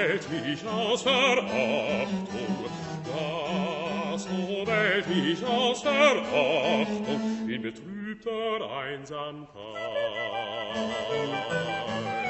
weltlich aus Verachtung, ja, so weltlich aus Verachtung, in betrübter Einsamkeit.